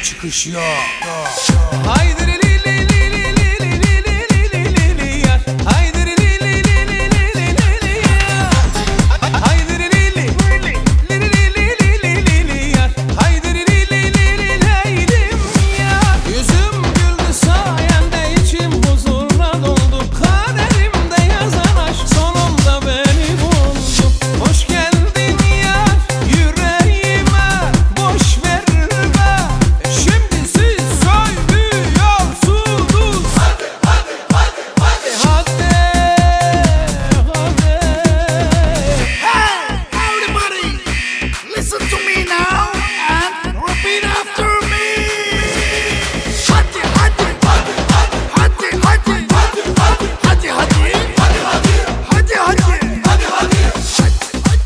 çıkış yok. Haydi li li li li li li li li li li li yar. Haydi li li li li li li li li yar. Haydi li li li li li li li li li yar. Haydi li li li li leylim yar. Yüzüm güldü sayende, içim huzurla doldu. Kaderimde yazan aşk sonunda beni buldu. Hoş geldin yar yüreğime, boş verme. Şimdi siz söylüyorsunuz. Hadi hadi hadi hadi. Hadi hadi. Hey, everybody, listen to me now and repeat after me. Hadi hadi hadi hadi hadi hadi hadi hadi hadi hadi hadi.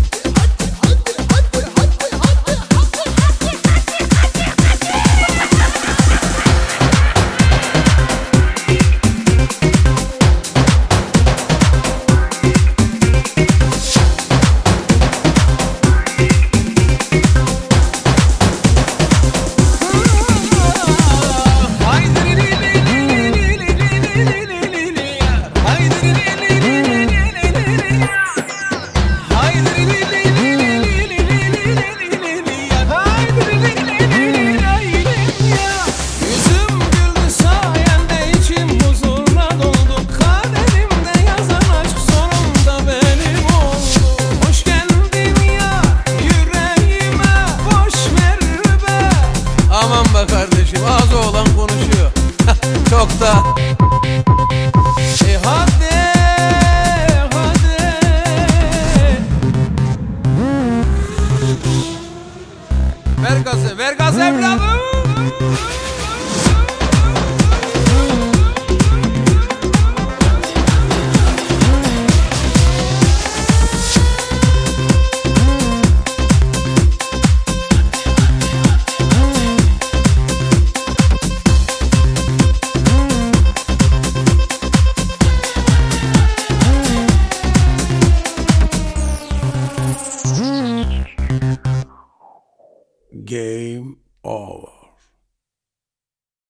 Haydi li li li li li li li li li yar. Haydi li li li li li li li yar. Haydi li li li li li li li li yar. Haydi li li li li li yar. Yüzüm güldü sayende, içim huzurla doldu. Kaderimde yazan aşk sonunda benim oldu. Hoş geldin yar yüreğime, boş ver be. Aman be kardeşim, ağzı olan konuşuyor. Çok da. Hadi hadi. Ver gazı evladım. Game over.